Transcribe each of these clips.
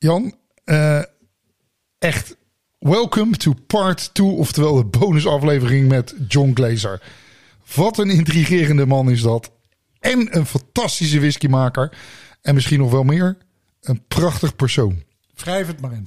Jan, echt welcome to part 2, oftewel de bonusaflevering met John Glaser. Wat een intrigerende man is dat. En een fantastische whiskymaker. En misschien nog wel meer, een prachtig persoon. Wrijf het maar in.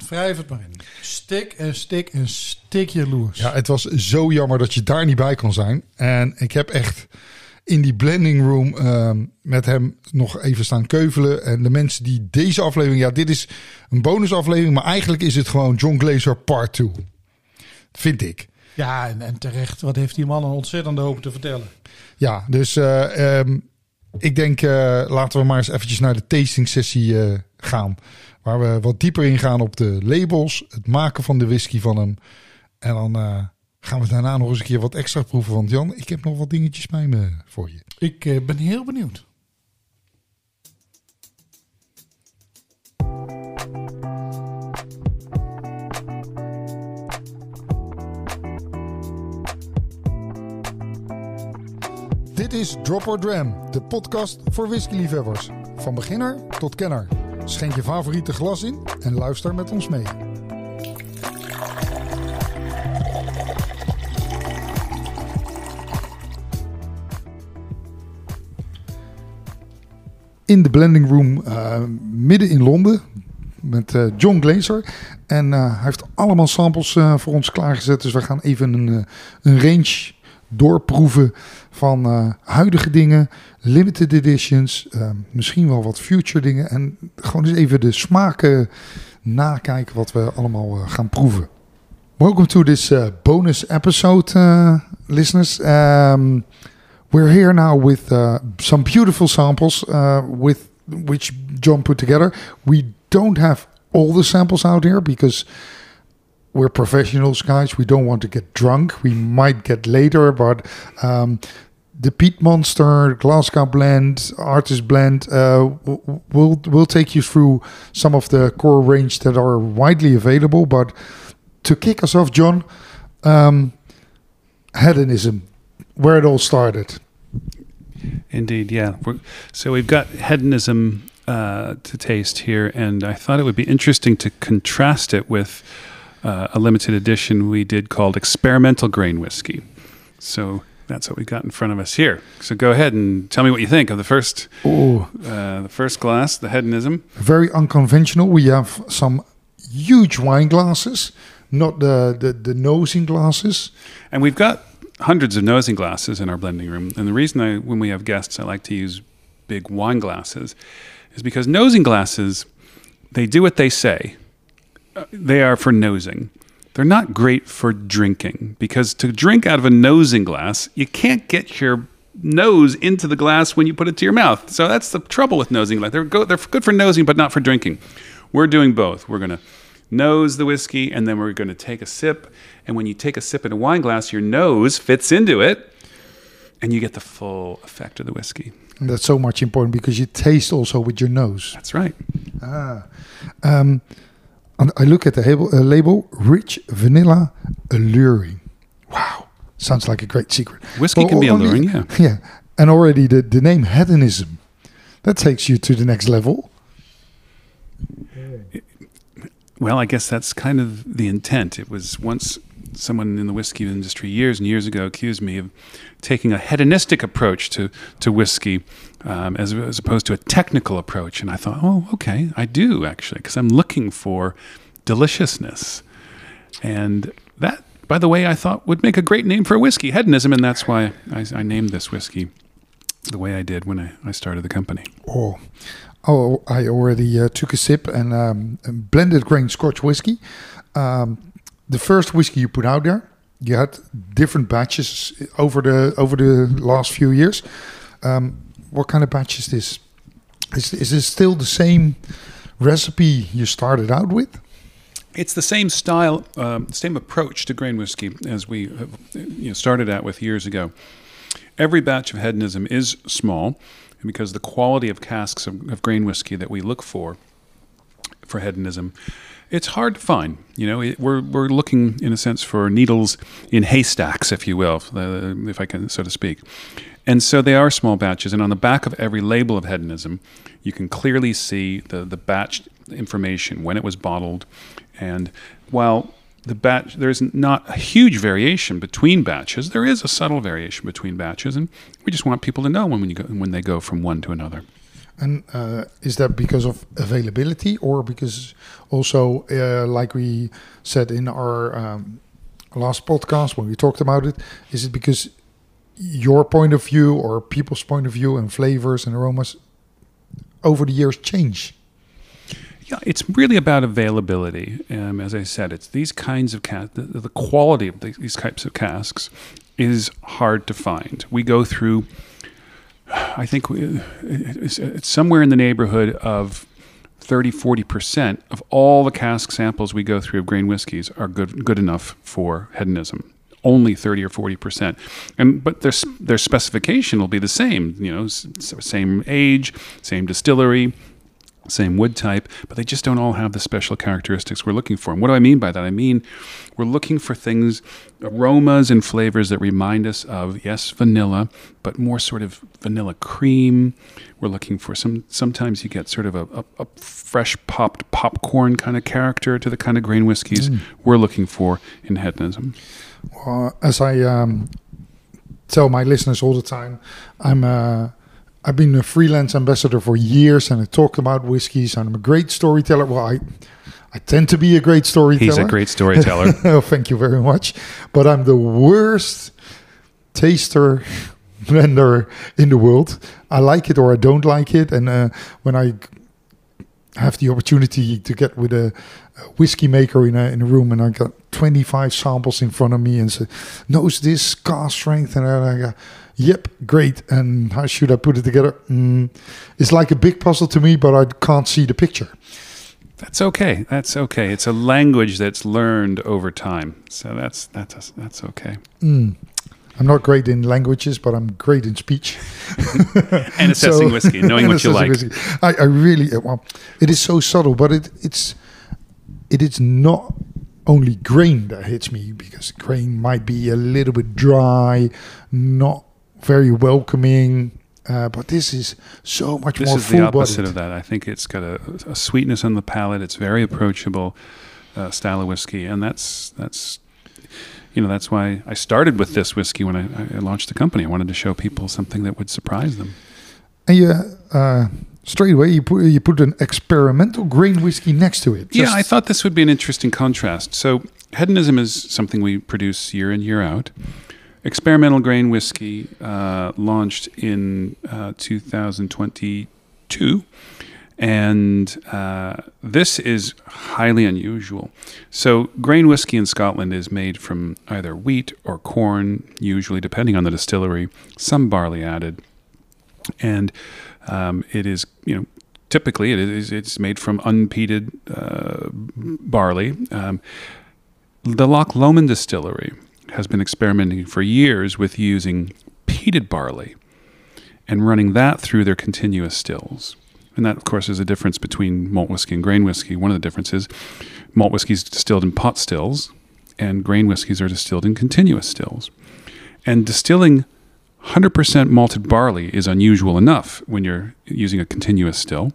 Stik jaloers. Ja, het was zo jammer dat je daar niet bij kon zijn. En ik heb echt in die blending room met hem nog even staan keuvelen. En de mensen die deze aflevering... Ja, dit is een bonusaflevering, maar eigenlijk is het gewoon John Glaser part 2. Vind ik. Ja, en terecht. Wat heeft die man een ontzettende hoop te vertellen. Ja, dus ik denk laten we maar eens eventjes naar de tasting sessie gaan. Waar we wat dieper ingaan op de labels, het maken van de whisky van hem. En dan gaan we daarna nog eens een keer wat extra proeven. Want Jan, ik heb nog wat dingetjes bij me voor je. Ik ben heel benieuwd. Dit is Drop or Dram, de podcast voor whiskyliefhebbers. Van beginner tot kenner. Schenk je favoriete glas in en luister met ons mee. In de blending room midden in Londen met John Glaser. En hij heeft allemaal samples voor ons klaargezet. Dus we gaan even een range doorproeven van huidige dingen, limited editions, misschien wel wat future dingen. En gewoon eens even de smaken nakijken wat we allemaal gaan proeven. Welcome to this bonus episode, listeners. We're here now with some beautiful samples with which John put together. We don't have all the samples out here because we're professionals, guys. We don't want to get drunk. We might get later, but the Peat Monster, Glasgow Blend, Artist Blend, we'll take you through some of the core range that are widely available. But to kick us off, John, hedonism, where it all started. Indeed, yeah. So we've got hedonism to taste here, and I thought it would be interesting to contrast it with a limited edition we did called Experimental Grain Whiskey. So that's what we got in front of us here. So go ahead and tell me what you think of the first glass, the hedonism. Very unconventional. We have some huge wine glasses, not the nosing glasses. And we've got hundreds of nosing glasses in our blending room. And the reason when we have guests, I like to use big wine glasses is because nosing glasses, they do what they say. They are for nosing. They're not great for drinking because to drink out of a nosing glass, you can't get your nose into the glass when you put it to your mouth. So that's the trouble with nosing glass. They're good for nosing, but not for drinking. We're doing both. We're going to nose the whiskey, and then we're going to take a sip. And when you take a sip in a wine glass, your nose fits into it, and you get the full effect of the whiskey. And that's so much important because you taste also with your nose. That's right. And I look at the label, rich vanilla alluring. Wow. Sounds like a great secret. Whiskey can be alluring, yeah. Yeah. And already the name hedonism, that takes you to the next level. Well, I guess that's kind of the intent. It was once someone in the whiskey industry years and years ago accused me of taking a hedonistic approach to whiskey as opposed to a technical approach. And I thought, oh, okay, I do actually, because I'm looking for deliciousness. And that, by the way, I thought would make a great name for a whiskey, hedonism, and that's why I named this whiskey the way I did when I started the company. Oh, I already took a sip and blended grain Scotch whiskey. The first whiskey you put out there, you had different batches over the last few years. What kind of batch is this? Is this still the same recipe you started out with? It's the same style, same approach to grain whiskey as we started out with years ago. Every batch of hedonism is small because the quality of casks of grain whiskey that we look for hedonism, it's hard to find. We're looking, in a sense, for needles in haystacks, if you will, if I can, so to speak. And so they are small batches. And on the back of every label of hedonism, you can clearly see the batch information, when it was bottled. And while there's not a huge variation between batches, there is a subtle variation between batches, and we just want people to know when they go from one to another. And is that because of availability, or because also, like we said in our last podcast when we talked about it, is it because your point of view or people's point of view and flavors and aromas over the years change? Yeah, it's really about availability. As I said, it's these kinds of the quality of these types of casks is hard to find. We go through, I think it's somewhere in the neighborhood of 30-40% of all the cask samples we go through of grain whiskeys are good enough for hedonism. Only 30 or 40%, but their specification will be the same. Same age, same distillery, same wood type, but they just don't all have the special characteristics we're looking for. And what do I mean by that? I mean, we're looking for things, aromas and flavors that remind us of, yes, vanilla, but more sort of vanilla cream. We're looking for sometimes you get sort of a fresh popped popcorn kind of character to the kind of grain whiskeys we're looking for in hedonism. As I tell my listeners all the time, I've been a freelance ambassador for years, and I talk about whiskeys, and I'm a great storyteller. Well, I tend to be a great storyteller. He's a great storyteller. Oh, thank you very much. But I'm the worst taster blender in the world. I like it or I don't like it. And when I have the opportunity to get with a whiskey maker in a room, and I got 25 samples in front of me and say, knows this cask strength, and I go, yep, great. And how should I put it together? It's like a big puzzle to me, but I can't see the picture. That's okay. That's okay. It's a language that's learned over time, so that's okay. I'm not great in languages, but I'm great in speech. And assessing whiskey, knowing what you like. I really, well, it is so subtle, but it is not only grain that hits me, because grain might be a little bit dry, not very welcoming, but this is so much more full-bodied. This is the opposite of that. I think it's got a sweetness on the palate. It's very approachable style of whiskey, and that's why I started with this whiskey when I launched the company. I wanted to show people something that would surprise them. And straight away you put an experimental grain whiskey next to it. Yeah, I thought this would be an interesting contrast. So hedonism is something we produce year in, year out. Experimental grain whiskey launched in 2022. And this is highly unusual. So grain whiskey in Scotland is made from either wheat or corn, usually, depending on the distillery, some barley added. And it is, typically it's made from unpeated barley. The Loch Lomond distillery has been experimenting for years with using peated barley and running that through their continuous stills. And that, of course, is a difference between malt whiskey and grain whiskey. One of the differences, malt whiskey is distilled in pot stills, and grain whiskeys are distilled in continuous stills. And distilling 100% malted barley is unusual enough when you're using a continuous still.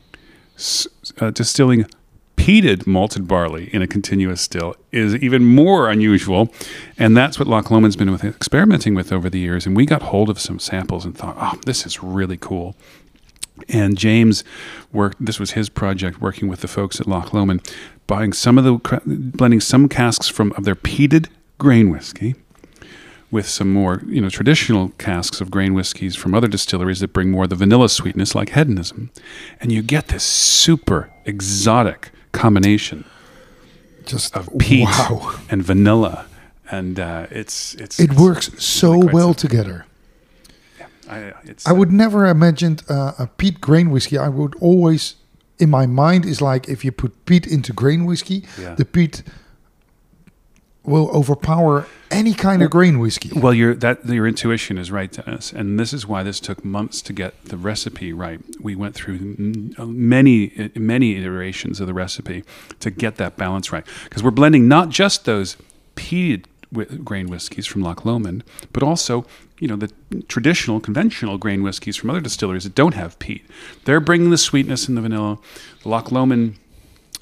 Distilling peated malted barley in a continuous still is even more unusual, and that's what Loch Lomond's been experimenting with over the years. And we got hold of some samples and thought, oh, this is really cool. And James this was his project, working with the folks at Loch Lomond, blending some casks of their peated grain whiskey with some more, traditional casks of grain whiskeys from other distilleries that bring more of the vanilla sweetness, like hedonism. And you get this super exotic combination of peat and vanilla. And it works so really well together. I would never imagine a peat grain whiskey. I would always, in my mind, is like if you put peat into grain whiskey, the peat will overpower any kind of grain whiskey. Well, your intuition is right, Dennis, and this is why this took months to get the recipe right. We went through many iterations of the recipe to get that balance right, because we're blending not just those peated grain whiskeys from Loch Lomond, but also the traditional, conventional grain whiskeys from other distilleries that don't have peat. They're bringing the sweetness and the vanilla. The Loch Lomond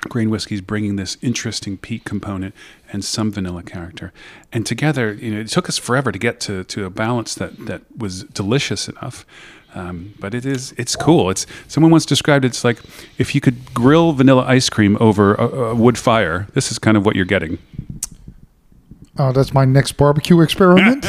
grain whiskey is bringing this interesting peat component and some vanilla character. And together, it took us forever to get to a balance that was delicious enough. But it's cool. Someone once described it's like if you could grill vanilla ice cream over a wood fire, this is kind of what you're getting. Oh, that's my next barbecue experiment.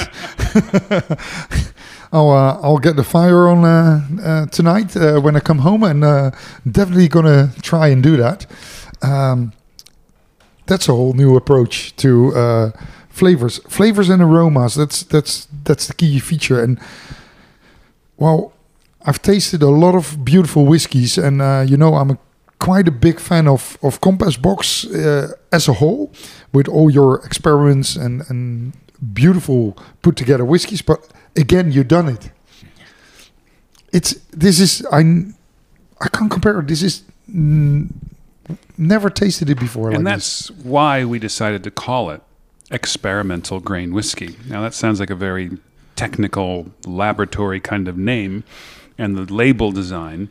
I'll get the fire on tonight when I come home, and definitely gonna try and do that. That's a whole new approach to flavors and aromas. That's the key feature. And well, I've tasted a lot of beautiful whiskies, and I'm quite a big fan of Compass Box as a whole, with all your experiments and beautiful put together whiskies. But again, you've done it. I can't compare it. This is never tasted it before. And like that's why we decided to call it experimental grain whiskey. Now that sounds like a very technical laboratory kind of name, and the label design,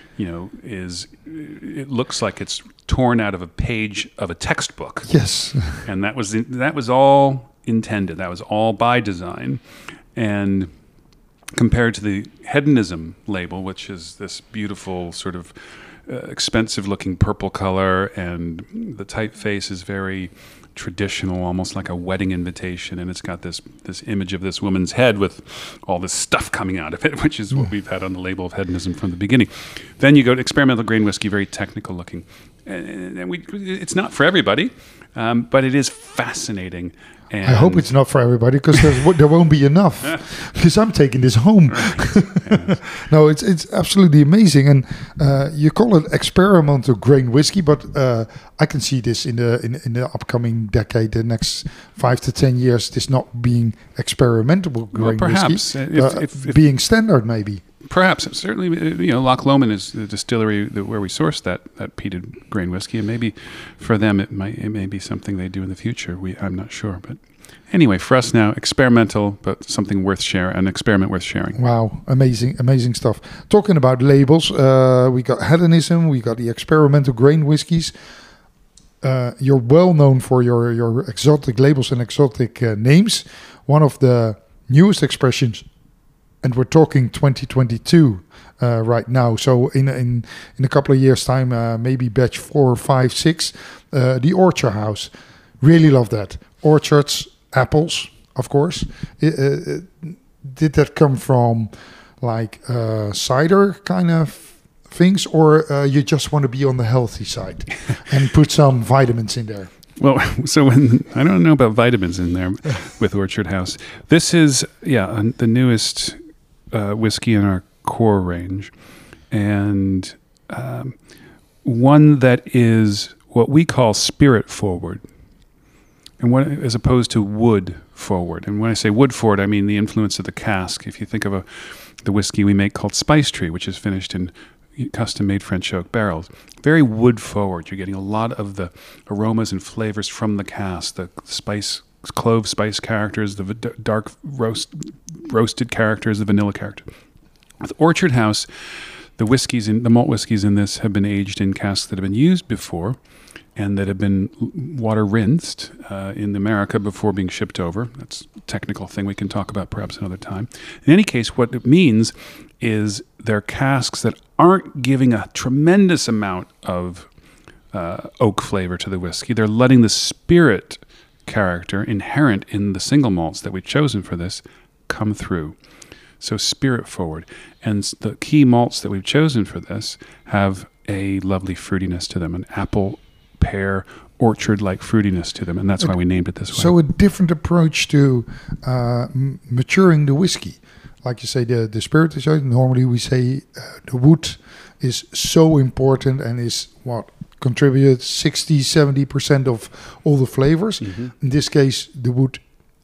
it looks like it's torn out of a page of a textbook. Yes. And that was all intended. That was all by design. And compared to the hedonism label, which is this beautiful sort of expensive-looking purple color, and the typeface is very traditional, almost like a wedding invitation, and it's got this image of this woman's head with all this stuff coming out of it, which is what we've had on the label of hedonism from the beginning. Then you go to experimental grain whiskey, very technical looking, and it's not for everybody, but it is fascinating. And I hope it's not for everybody, because there won't be enough, because I'm taking this home. Right. Yeah. No, it's absolutely amazing. And you call it experimental grain whiskey, but I can see this in the upcoming decade, the next 5 to 10 years, this not being experimental grain perhaps, whiskey, if being standard maybe. Perhaps. Certainly, Loch Lomond is the distillery where we source that peated grain whiskey, and maybe for them it may be something they do in the future. I'm not sure, but anyway, for us now, experimental, but something worth sharing, an experiment worth sharing. Wow, amazing stuff. Talking about labels, we got hedonism, we got the experimental grain whiskies. You're well known for your exotic labels and exotic names. One of the newest expressions. And we're talking 2022 right now. So in a couple of years' time, maybe batch 4, 5, 6, the Orchard House. Really love that. Orchards, apples, of course. Did that come from like cider kind of things, or you just want to be on the healthy side and put some vitamins in there? Well, so I don't know about vitamins in there with Orchard House. This is, the newest whiskey in our core range, and one that is what we call spirit forward, and as opposed to wood forward. And when I say wood forward, I mean the influence of the cask. If you think of the whiskey we make called Spice Tree, which is finished in custom-made French oak barrels, very wood forward. You're getting a lot of the aromas and flavors from the cask, the clove spice characters, the dark roasted characters, the vanilla character. With Orchard House, the malt whiskeys in this have been aged in casks that have been used before, and that have been water rinsed in America before being shipped over. That's a technical thing we can talk about perhaps another time. In any case, what it means is they're casks that aren't giving a tremendous amount of oak flavor to the whiskey. They're letting the spirit character inherent in the single malts that we've chosen for this come through. So spirit forward. And the key malts that we've chosen for this have a lovely fruitiness to them, an apple, pear, orchard-like fruitiness to them, and that's why we named it this way. So a different approach to maturing the whiskey. Like you say, the spirit is normally we say the wood is so important and is what contributes 60-70% of all the flavors. Mm-hmm. In this case, the wood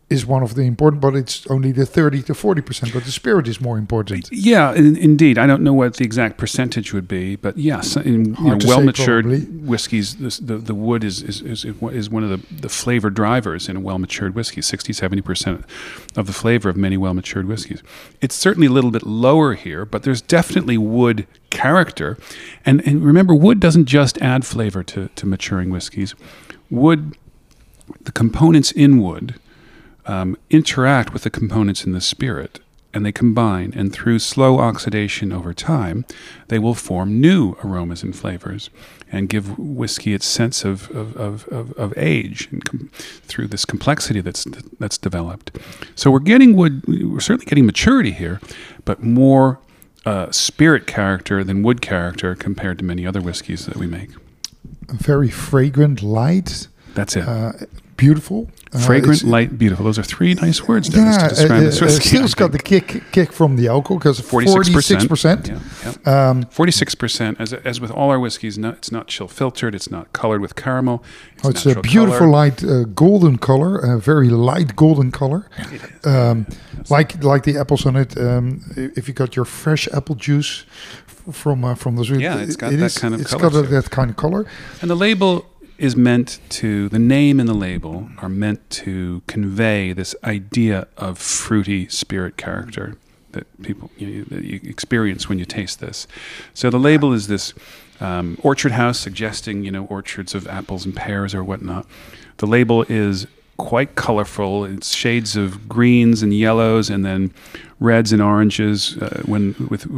is one of the important, but it's only the 30 to 40%, but the spirit is more important. Yeah, indeed. I don't know what the exact percentage would be, but yes, in to well say, matured probably. whiskeys, the wood is one of the flavor drivers in a well matured whiskey. 60-70% of the flavor of many well matured whiskeys. It's certainly a little bit lower here, but there's definitely wood character, and remember, wood doesn't just add flavor to maturing whiskeys. Wood, the components in wood interact with the components in the spirit, and they combine, and through slow oxidation over time, they will form new aromas and flavors and give whiskey its sense of age and through this complexity that's developed. So we're certainly getting maturity here, but more spirit character than wood character compared to many other whiskeys that we make. Very fragrant, light. That's it. Beautiful. Fragrant, light, beautiful. Those are three nice words, Dennis, to describe this whiskey. Still's got the kick from the alcohol because 46%. Yeah. 46%. As with all our whiskeys, it's not chill filtered. It's not colored with caramel. It's a beautiful color. light golden color, a very light golden color. It is. Like the apples on it. If you got your fresh apple juice from the sweet, it's got that kind of it's color. got that kind of color. And the label is meant to, the name and the label are meant to convey this idea of fruity spirit character that people that you experience when you taste this. So the label is this orchard house, suggesting orchards of apples and pears or whatnot. The label is quite colorful. It's shades of greens and yellows, and then reds and oranges in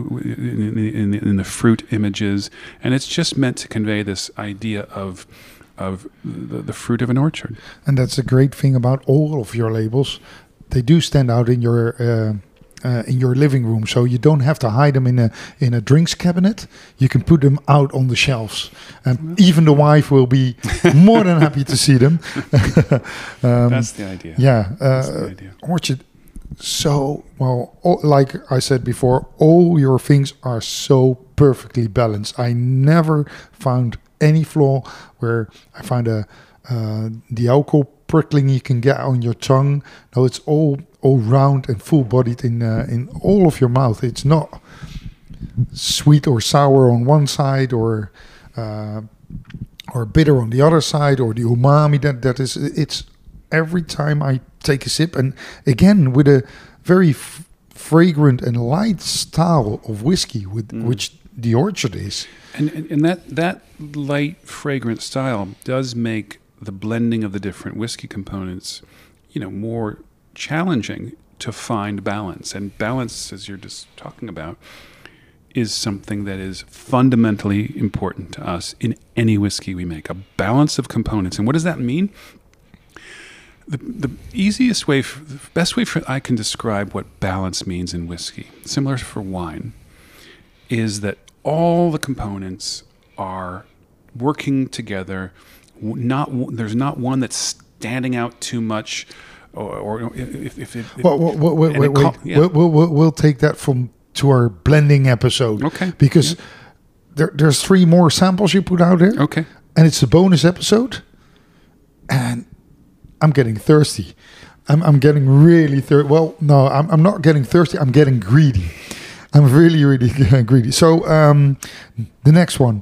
the fruit images, and it's just meant to convey this idea of the fruit of an orchard. And that's a great thing about all of your labels. They do stand out in your living room, so you don't have to hide them in a drinks cabinet. You can put them out on the shelves, and even the wife will be more than happy to see them. That's the idea. Yeah, That's the idea. Orchard. So like I said before, all your things are so perfectly balanced. I never found any flaw where I find the alcohol prickling you can get on your tongue. No, it's all round and full bodied in all of your mouth. It's not sweet or sour on one side or bitter on the other side, or the umami that is. It's every time I take a sip, and again with a very fragrant and light style of whiskey, which the orchard is. And that light, fragrant style does make the blending of the different whiskey components, more challenging to find balance. And balance, as you're just talking about, is something that is fundamentally important to us in any whiskey we make. A balance of components. And what does that mean? The easiest way, the best way I can describe what balance means in whiskey, similar for wine, is that all the components are working together. There's not one that's standing out too much, or if it. We'll take that to our blending episode. Okay. Because there's 3 more samples you put out there. Okay. And it's a bonus episode, and I'm getting thirsty. I'm getting really thirsty. Well, no, I'm not getting thirsty. I'm getting greedy. I'm really, really greedy. So the next one.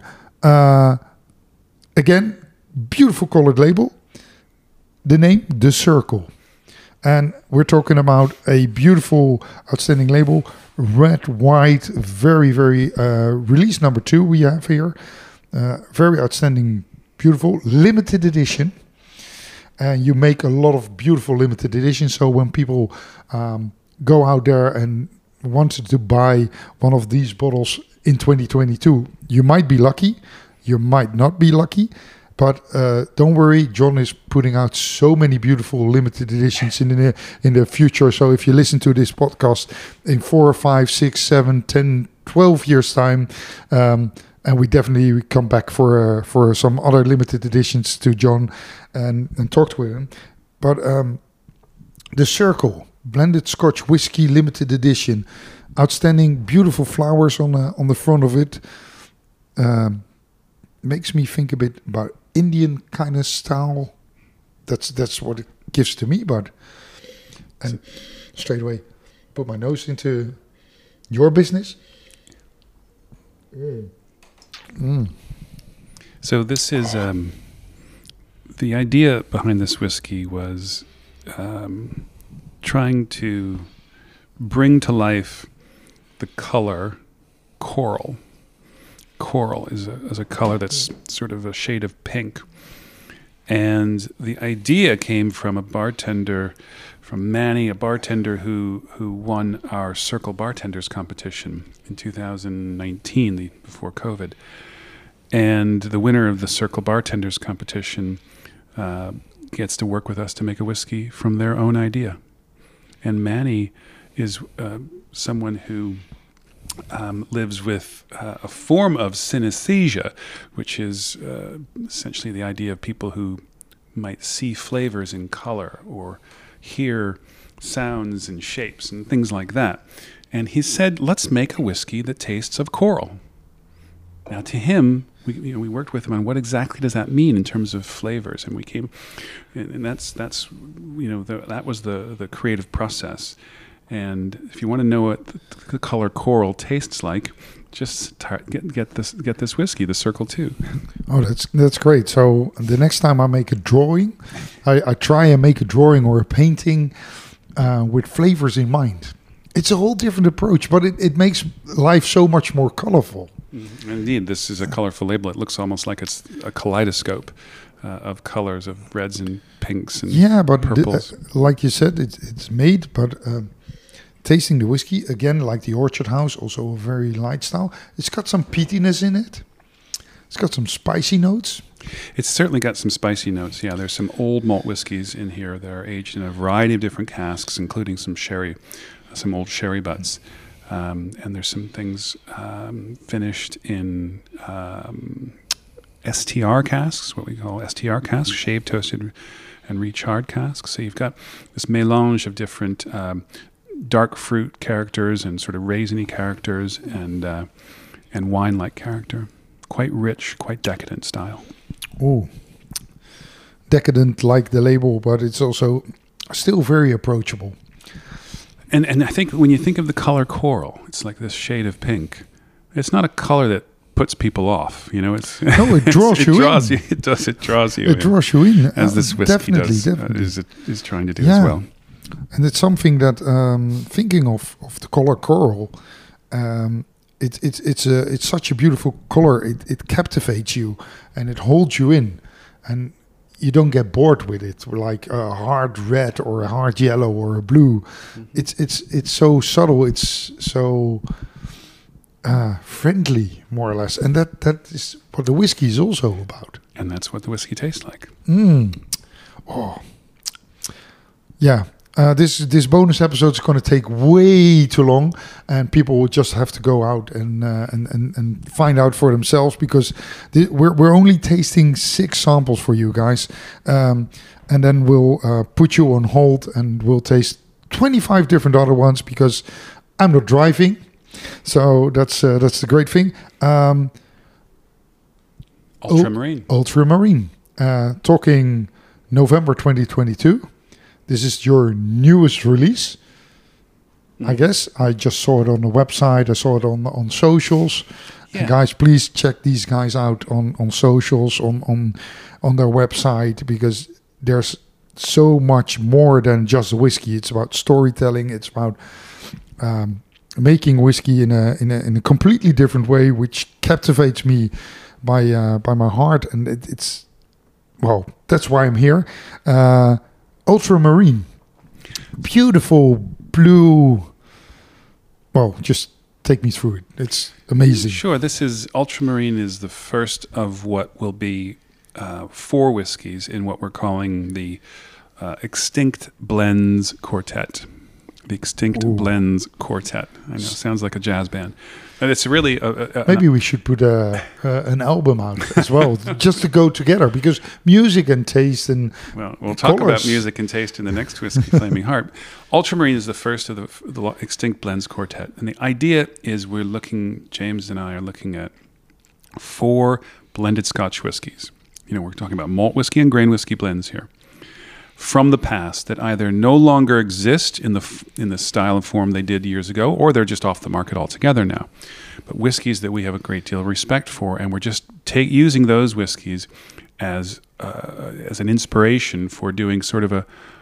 Again, beautiful colored label. The name, The Circle. And we're talking about a beautiful, outstanding label. Red, white, very, very release number 2 we have here. Very outstanding, beautiful, limited edition. And you make a lot of beautiful limited editions. So when people go out there and wanted to buy one of these bottles in 2022, you might be lucky, you might not be lucky, but don't worry, John is putting out so many beautiful limited editions in the future. So if you listen to this podcast in 4, 5, 6, 7, 10, 12 years time, and we definitely come back for some other limited editions to John and talk to him. But The Circle, blended Scotch whiskey limited edition, outstanding, beautiful flowers on the front of it. Makes me think a bit about Indian kind of style. That's what it gives to me. But And straight away, put my nose into your business. So this is the idea behind this whiskey was trying to bring to life the color coral. Coral is a color that's sort of a shade of pink. And the idea came from a bartender, from Manny, a bartender who won our Circle Bartenders competition in 2019, before COVID. And the winner of the Circle Bartenders competition gets to work with us to make a whiskey from their own idea. And Manny is someone who lives with a form of synesthesia, which is essentially the idea of people who might see flavors in color or hear sounds and shapes and things like that. And he said, let's make a whiskey that tastes of coral. Now, to him, we worked with him on what exactly does that mean in terms of flavors, and we came, and that's that was the creative process. And if you want to know what the color coral tastes like, just get this whiskey, the Circle 2. Oh, that's great. So the next time I make a drawing, I try and make a drawing or a painting with flavors in mind. It's a whole different approach, but it makes life so much more colorful. Indeed, this is a colorful label. It looks almost like it's a kaleidoscope of colors, of reds and pinks and purples. Like you said, it's made, but tasting the whiskey, again, like the Orchard House, also a very light style. It's got some peatiness in it. It's got some spicy notes. It's certainly got some spicy notes, yeah. There's some old malt whiskeys in here that are aged in a variety of different casks, including some sherry, some old sherry butts. And there's some things finished in STR casks, what we call STR casks, shaved, toasted, and recharred casks. So you've got this melange of different dark fruit characters and sort of raisiny characters and wine-like character. Quite rich, quite decadent style. Oh, decadent like the label, but it's also still very approachable. And I think when you think of the color coral, it's like this shade of pink. It's not a color that puts people off, you know. It's no, it draws you in. It does. It draws you. It draws you in, as this whiskey definitely. Is trying to do as well. And it's something that thinking of the color coral, it's such a beautiful color. It captivates you and it holds you in, and you don't get bored with it, like a hard red or a hard yellow or a blue. Mm-hmm. It's so subtle. It's so friendly, more or less, and that is what the whiskey is also about. And that's what the whiskey tastes like. Oh, yeah. This bonus episode is going to take way too long, and people will just have to go out and find out for themselves, because we're only tasting 6 samples for you guys, and then we'll put you on hold and we'll taste 25 different other ones, because I'm not driving, so that's the great thing. Ultramarine. Ultramarine. Talking November 2022. This is your newest release, I guess. I just saw it on the website. I saw it on socials. Yeah. And guys, please check these guys out on socials, on their website, because there's so much more than just whiskey. It's about storytelling. It's about making whiskey in a completely different way, which captivates me by my heart. And it's that's why I'm here. Ultramarine, beautiful blue. Well, just take me through it. It's amazing. Sure. Ultramarine is the first of what will be 4 whiskeys in what we're calling the Extinct Blends Quartet. The Extinct Blends Quartet. I know, it sounds like a jazz band. And it's really... Maybe we should put an album out as well, just to go together, because music and taste and we'll talk about music and taste in the next Whiskey Flaming Heart. Ultramarine is the first of the Extinct Blends Quartet. And the idea is James and I are looking at 4 blended Scotch whiskies. You know, we're talking about malt whiskey and grain whiskey blends here. from the past that either no longer exist in the style and form they did years ago, or they're just off the market altogether now. But whiskeys that we have a great deal of respect for, and we're just using those whiskeys as an inspiration for doing sort of a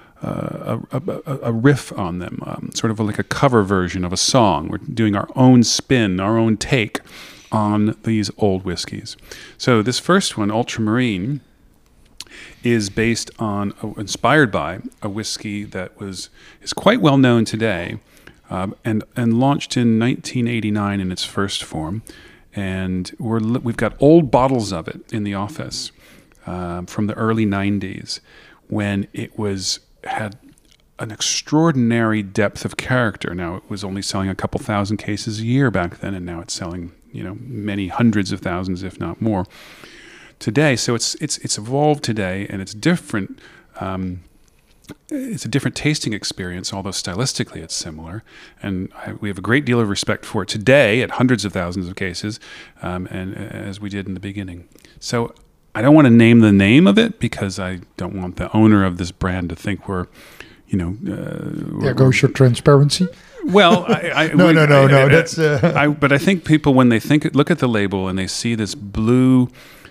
riff on them, sort of like a cover version of a song. We're doing our own spin, our own take on these old whiskeys. So this first one, Ultramarine, is inspired by a whiskey that is quite well known today, and launched in 1989 in its first form, and we've got old bottles of it in the office from the early 90s, when it had an extraordinary depth of character. Now, it was only selling a couple thousand cases a year back then, and now it's selling many hundreds of thousands, if not more, today. So it's evolved today, and it's different. It's a different tasting experience, although stylistically it's similar. And we have a great deal of respect for it today at hundreds of thousands of cases, and as we did in the beginning. So I don't want to name the name of it because I don't want the owner of this brand to think we're, there goes your transparency. Well, no. That's. But I think people, when they look at the label and they see this blue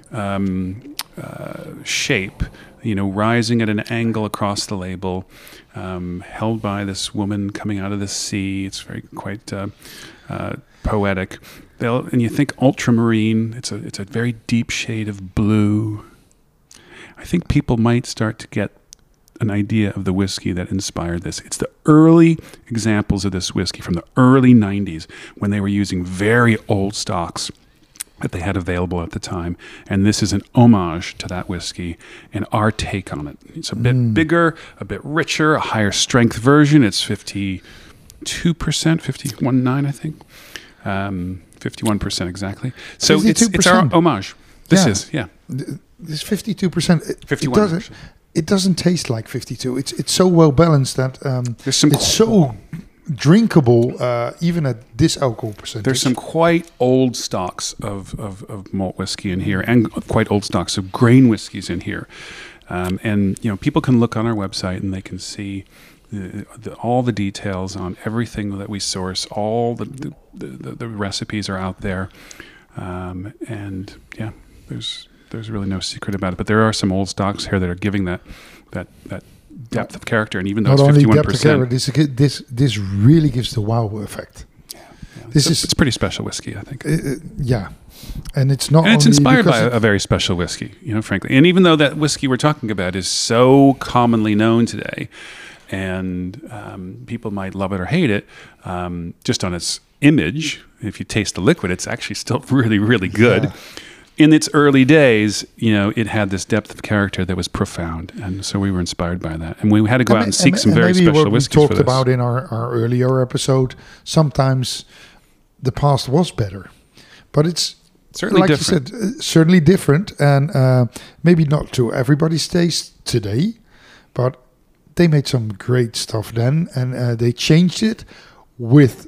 shape, rising at an angle across the label, held by this woman coming out of the sea. It's quite poetic. And you think ultramarine. It's a very deep shade of blue. I think people might start to get an idea of the whiskey that inspired this. It's the early examples of this whiskey from the early 90s, when they were using very old stocks that they had available at the time. And this is an homage to that whiskey and our take on it. It's a bit bigger, a bit richer, a higher strength version. It's 52%, 51.9, I think. 51% exactly. So it's our homage. This is. This 52%. 51. It doesn't taste like 52. It's so well balanced that it's so drinkable, even at this alcohol percentage. There's some quite old stocks of malt whiskey in here, and quite old stocks of grain whiskeys in here. And people can look on our website and they can see all the details on everything that we source. All the recipes are out there, and yeah, there's really no secret about it. But there are some old stocks here that are giving that depth of character, and even though not it's 51%, only depth of character, this really gives the wow effect. It's pretty special whiskey, I think. And it's not. And it's inspired by a very special whiskey, frankly. And even though that whiskey we're talking about is so commonly known today, and people might love it or hate it, just on its image. If you taste the liquid, it's actually still really, really good. Yeah. In its early days, it had this depth of character that was profound, and so we were inspired by that. And we had to go out and seek some very special whiskeys for this. We talked about in our earlier episode, sometimes the past was better, but it's certainly like different. You said, certainly different, and maybe not to everybody's taste today, but they made some great stuff then, and they changed it with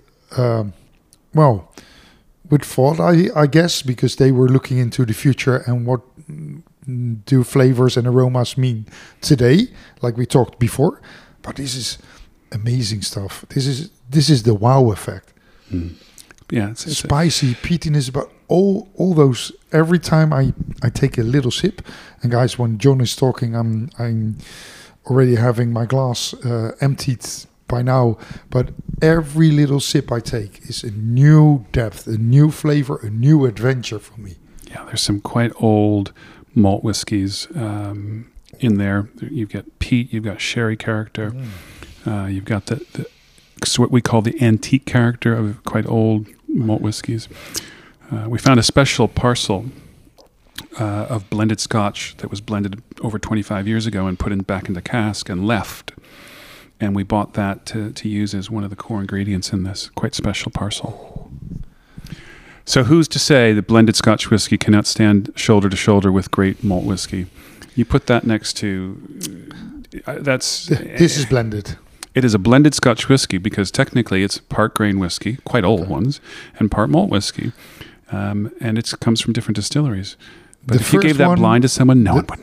thought, I guess, because they were looking into the future and what do flavors and aromas mean today, like we talked before. But this is amazing stuff. This is the wow effect. Yeah, it's spicy peatiness, but all those. Every time I take a little sip, and guys, when John is talking, I'm already having my glass emptied by now, but every little sip I take is a new depth, a new flavor, a new adventure for me. Yeah, there's some quite old malt whiskeys in there. You've got peat, you've got sherry character, you've got the what we call the antique character of quite old malt whiskeys. We found a special parcel of blended Scotch that was blended over 25 years ago and put back into cask and left. And we bought that to use as one of the core ingredients in this quite special parcel. So who's to say that blended Scotch whiskey cannot stand shoulder to shoulder with great malt whiskey? You put that next to... This is blended. It is a blended Scotch whiskey because technically it's part grain whiskey, quite old ones, and part malt whiskey. And it comes from different distilleries. But if you gave that blind to someone, no one would know.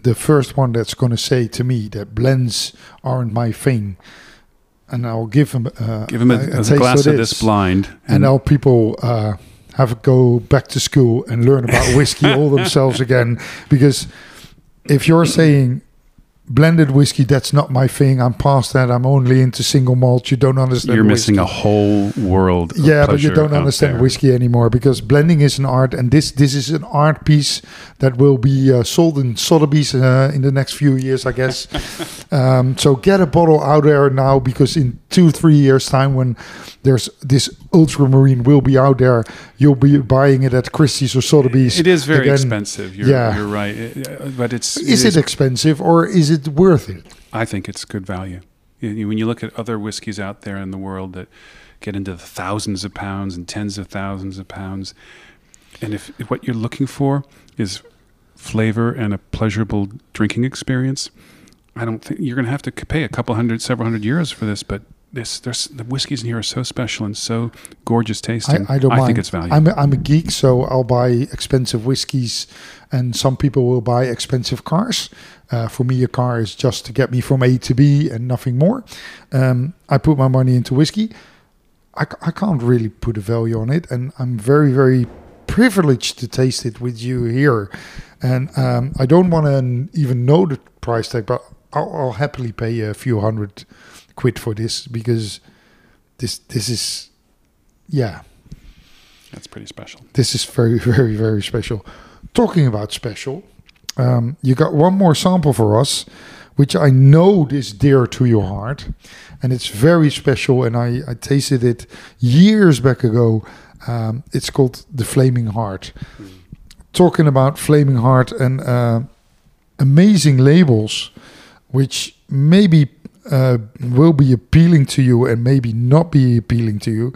the first one that's going to say to me that blends aren't my thing, and I'll give him a taste glass of this blind, and now people have to go back to school and learn about whiskey all themselves again. Because if you're saying blended whiskey, that's not my thing, I'm past that, I'm only into single malt, you don't understand. You're whiskey. missing a whole world of but you don't understand there. whiskey anymore, because blending is an art, and this is an art piece that will be sold in Sotheby's in the next few years, I guess. So get a bottle out there now, because in 2-3 years time, when there's this ultramarine will be out there, you'll be buying it at Christie's or Sotheby's. It is very again. expensive. You're right, but Is it expensive, or is it worth it? I think it's good value. When you look at other whiskeys out there in the world that get into the thousands of pounds and tens of thousands of pounds, and if what you're looking for is flavor and a pleasurable drinking experience, I don't think you're going to have to pay several hundred euros for this. But the whiskeys in here are so special and so gorgeous tasting. I don't mind. I think it's valuable. I'm a geek, so I'll buy expensive whiskeys, and some people will buy expensive cars. For me, a car is just to get me from A to B and nothing more. I put my money into whiskey. I can't really put a value on it, and I'm very, very privileged to taste it with you here. And I don't want to even know the price tag, but I'll happily pay a few £100 for this, because this is, that's pretty special. This is very, very, very special. Talking about special, you got one more sample for us, which I know is dear to your heart, and it's very special, and I tasted it years back ago. It's called the Flaming Heart. Talking about Flaming Heart and amazing labels, which maybe will be appealing to you and maybe not be appealing to you.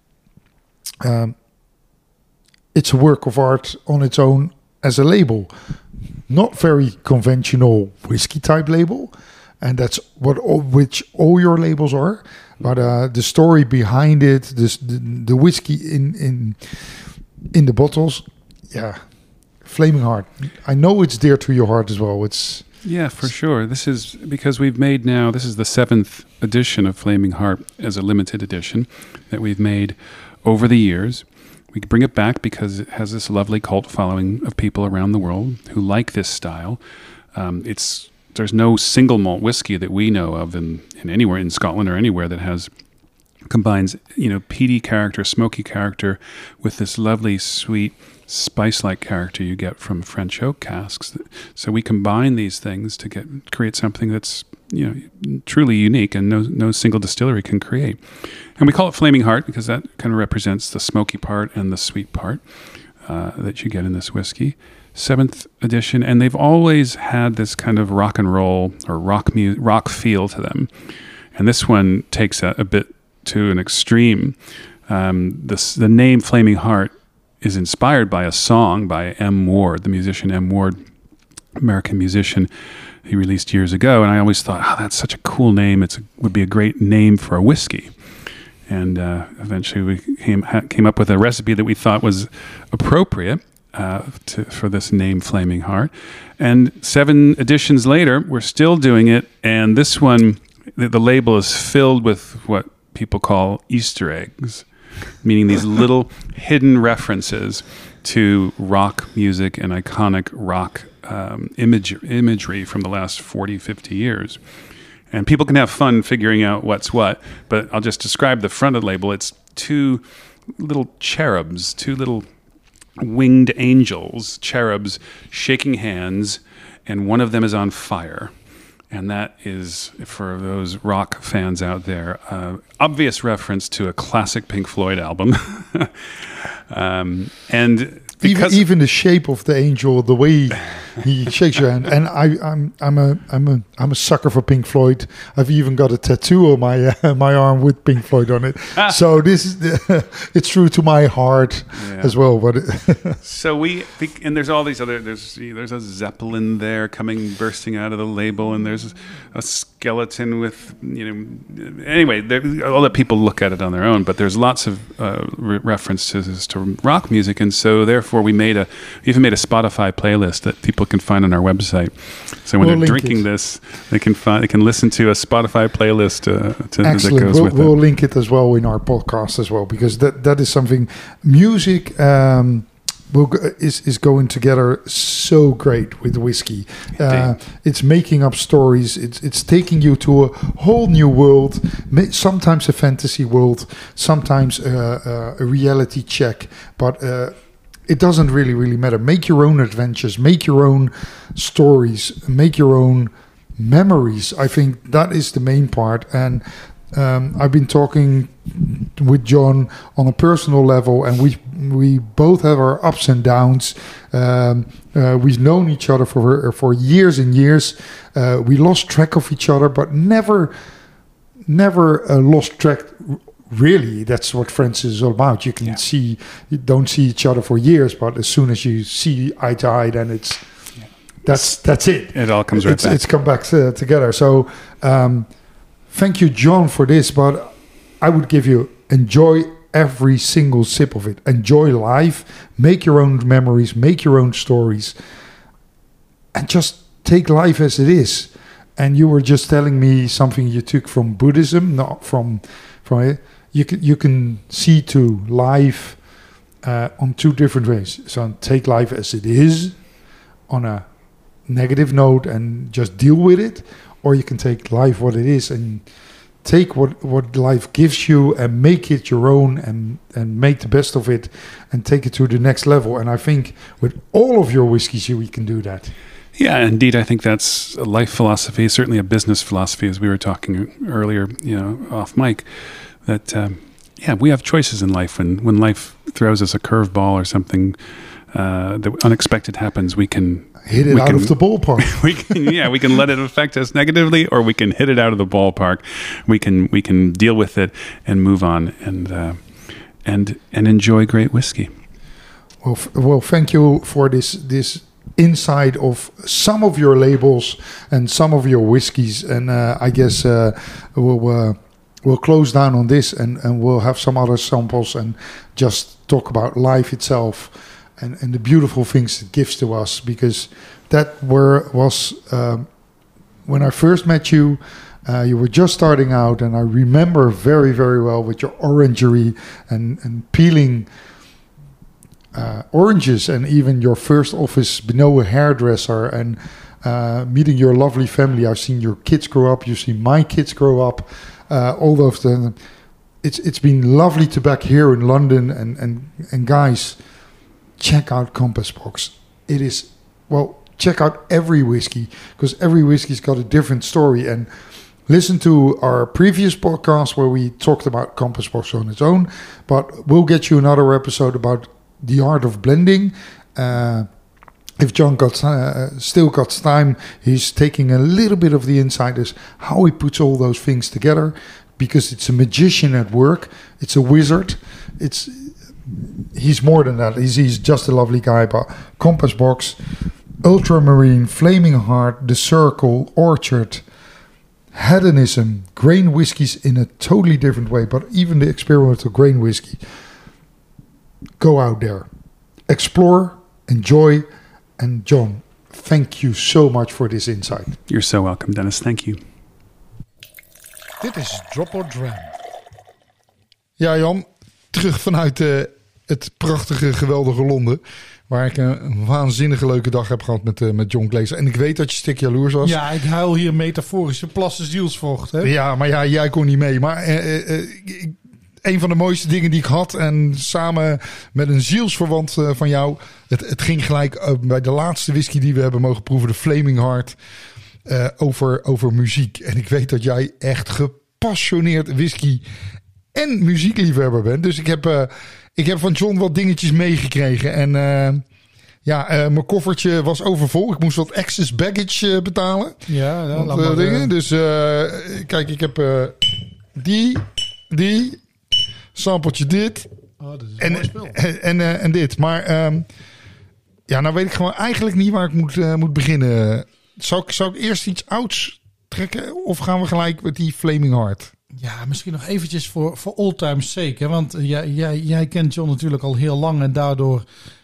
It's a work of art on its own as a label. Not very conventional whiskey type label, and that's which all your labels are. But the story behind it, the whiskey in the bottles, Flaming Heart. I know it's dear to your heart as well. Yeah, for sure. This is because this is the 7th edition of Flaming Heart as a limited edition that we've made over the years. We bring it back because it has this lovely cult following of people around the world who like this style. There's no single malt whiskey that we know of in anywhere in Scotland or anywhere that combines peaty character, smoky character with this lovely sweet spice-like character you get from French oak casks. So we combine these things to create something that's truly unique and no single distillery can create. And we call it Flaming Heart because that kind of represents the smoky part and the sweet part that you get in this whiskey. 7th edition, and they've always had this kind of rock and roll or rock feel to them. And this one takes a bit to an extreme. The name Flaming Heart is inspired by a song by M. Ward, the musician M. Ward, American musician he released years ago. And I always thought, that's such a cool name. It would be a great name for a whiskey. And eventually we came up with a recipe that we thought was appropriate for this name, Flaming Heart. And 7 editions later, we're still doing it. And this one, the label is filled with what people call Easter eggs, meaning these little hidden references to rock music and iconic rock imagery from the last 40, 50 years. And people can have fun figuring out what's what, but I'll just describe the front of the label. It's 2 little cherubs, 2 little winged angels, cherubs, shaking hands, and one of them is on fire. And that is, for those rock fans out there, obvious reference to a classic Pink Floyd album. And even the shape of the angel, the way he shakes your hand, and I'm a sucker for Pink Floyd. I've even got a tattoo on my arm with Pink Floyd on it. So this is it's true to my heart as well. But so and there's all these other there's a Zeppelin there bursting out of the label, and there's a skeleton with anyway. I'll let people look at it on their own. But there's lots of references to rock music, and so therefore therefore we even made a Spotify playlist that people can find on our website. So when they're drinking this, they can listen to a Spotify playlist that goes with it. We'll link it as well in our podcast as well, because that is something. Music is going together so great with whiskey. It's making up stories. It's taking you to a whole new world. Sometimes a fantasy world, sometimes a reality check. But it doesn't really matter. Make your own adventures. Make your own stories. Make your own memories. I think that is the main part. And I've been talking with John on a personal level, and we both have our ups and downs. We've known each other for years and years. We lost track of each other, but never lost track. Really, that's what friends is all about. You don't see each other for years, but as soon as you see eye to eye, then that's it. It all comes right back. It's come back together. So. Thank you, John, for this, but I would give you enjoy every single sip of it. Enjoy life, make your own memories, make your own stories, and just take life as it is. And you were just telling me something you took from Buddhism, not from it. You can see to life on two different ways. So take life as it is on a negative note and just deal with it. Or you can take life what it is and take what life gives you and make it your own and make the best of it and take it to the next level. And I think with all of your whiskeys, we can do that. Yeah, indeed. I think that's a life philosophy, certainly a business philosophy, as we were talking earlier, off mic, that, we have choices in life. When life throws us a curveball or something that unexpected happens, we can hit it out of the ballpark. we can let it affect us negatively, or we can hit it out of the ballpark. We can deal with it and move on and enjoy great whiskey. Well, thank you for this insight of some of your labels and some of your whiskeys, and I guess we'll close down on this and we'll have some other samples and just talk about life itself. And the beautiful things it gives to us, because that was when I first met you. You were just starting out, and I remember very, very well with your orangery and peeling oranges, and even your first office below a hairdresser, and meeting your lovely family. I've seen your kids grow up. You've seen my kids grow up. All of them. It's been lovely to back here in London, and guys. Check out Compass Box. It is, check out every whiskey, because every whiskey's got a different story. And listen to our previous podcast where we talked about Compass Box on its own. But we'll get you another episode about the art of blending. If John still got time, he's taking a little bit of the insiders, how he puts all those things together, because it's a magician at work. It's a wizard. He's more than that. He's just a lovely guy. But Compass Box, Ultramarine, Flaming Heart, The Circle, Orchard, Hedonism, grain whiskies in a totally different way. But even the experimental grain whiskey. Go out there. Explore, enjoy. And John, thank you so much for this insight. You're so welcome, Dennis. Thank you. Dit is Drop or Dram. Ja, Jan. Terug vanuit het prachtige, geweldige Londen. Waar ik een waanzinnige leuke dag heb gehad met John Glaser. En ik weet dat je stik jaloers was. Ja, ik huil hier metaforische plassen zielsvocht. Hè? Ja, maar jij kon niet mee. Maar een van de mooiste dingen die ik had. En samen met een zielsverwant van jou. Het ging gelijk bij de laatste whisky die we hebben mogen proeven. De Flaming Heart. Over muziek. En ik weet dat jij echt gepassioneerd whisky en muziekliefhebber bent. Dus ik heb van John wat dingetjes meegekregen. En mijn koffertje was overvol. Ik moest wat excess baggage betalen. Ja, laat maar dingen. Dus kijk, ik heb die sampletje dit. Oh, dat is een mooi spul. En dit. Maar nou weet ik gewoon eigenlijk niet waar ik moet beginnen. Zou ik eerst iets ouds trekken? Of gaan we gelijk met die Flaming Heart? Ja, misschien nog eventjes voor old time's sake. Hè? Want jij kent John natuurlijk al heel lang. En daardoor